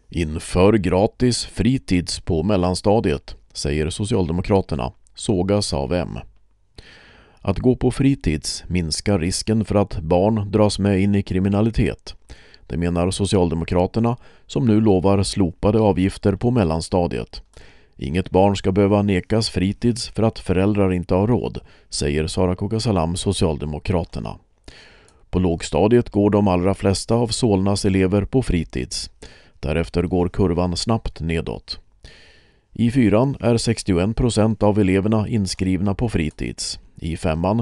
Inför gratis fritids på mellanstadiet, säger Socialdemokraterna, sågas av M. Att gå på fritids minskar risken för att barn dras med in i kriminalitet. Det menar Socialdemokraterna, som nu lovar slopade avgifter på mellanstadiet. Inget barn ska behöva nekas fritids för att föräldrar inte har råd, säger Sara Kogasalam, Socialdemokraterna. På lågstadiet går de allra flesta av Solnas elever på fritids. Därefter går kurvan snabbt nedåt. I 4:an är 61% av eleverna inskrivna på fritids. I 5:an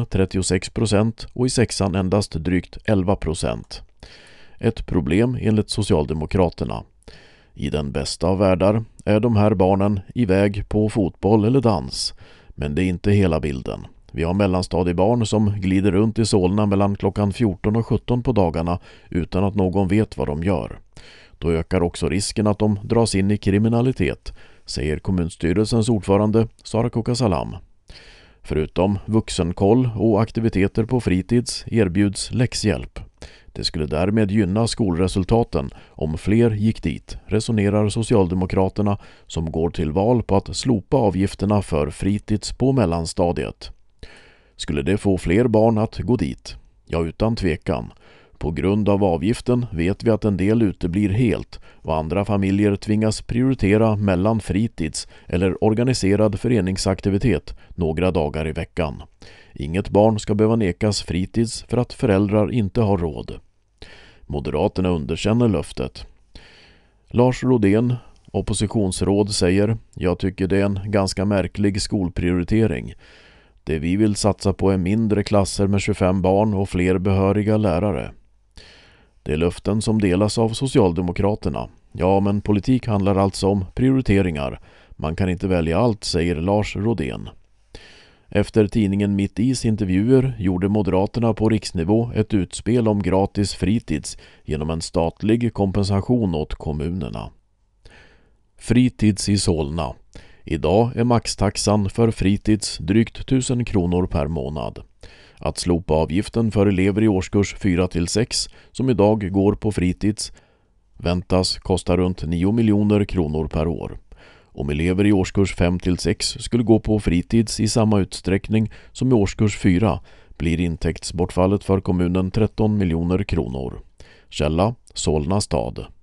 36% och i 6:an endast drygt 11%. Ett problem enligt Socialdemokraterna. I den bästa av världar är de här barnen iväg på fotboll eller dans. Men det är inte hela bilden. Vi har mellanstadiebarn som glider runt i Solna mellan klockan 14 och 17 på dagarna utan att någon vet vad de gör. Då ökar också risken att de dras in i kriminalitet, säger kommunstyrelsens ordförande Sara Kogasalam. Förutom vuxenkoll och aktiviteter på fritids erbjuds läxhjälp. Det skulle därmed gynna skolresultaten om fler gick dit, resonerar Socialdemokraterna, som går till val på att slopa avgifterna för fritids på mellanstadiet. Skulle det få fler barn att gå dit? Ja, utan tvekan. På grund av avgiften vet vi att en del uteblir helt och andra familjer tvingas prioritera mellan fritids eller organiserad föreningsaktivitet några dagar i veckan. Inget barn ska behöva nekas fritids för att föräldrar inte har råd. Moderaterna underkänner löftet. Lars Rodén, oppositionsråd, säger: "Jag tycker det är en ganska märklig skolprioritering. Det vi vill satsa på är mindre klasser med 25 barn och fler behöriga lärare." Det är löften som delas av Socialdemokraterna. Ja, men politik handlar alltså om prioriteringar. Man kan inte välja allt, säger Lars Rodén. Efter tidningen Mitt Is intervjuer gjorde Moderaterna på riksnivå ett utspel om gratis fritids genom en statlig kompensation åt kommunerna. Fritids i Solna. Idag är maxtaxan för fritids drygt 1000 kronor per månad. Att slopa avgiften för elever i årskurs 4-6 som idag går på fritids väntas kosta runt 9 miljoner kronor per år. Om elever i årskurs 5-6 skulle gå på fritids i samma utsträckning som i årskurs 4 blir intäktsbortfallet för kommunen 13 miljoner kronor. Källa: Solna stad.